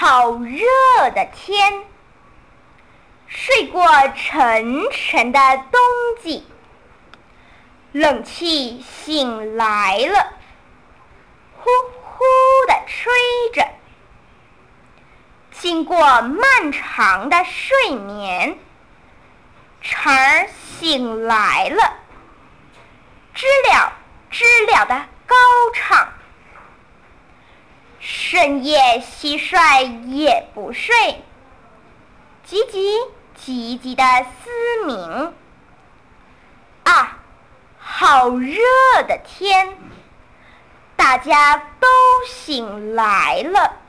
好热的天，睡过沉沉的冬季，冷气醒来了，呼呼地吹着。经过漫长的睡眠，蝉儿醒来了，知了知了的高唱。深夜蟋蟀也不睡，叽叽叽叽的嘶鸣。啊，好热的天，大家都醒来了。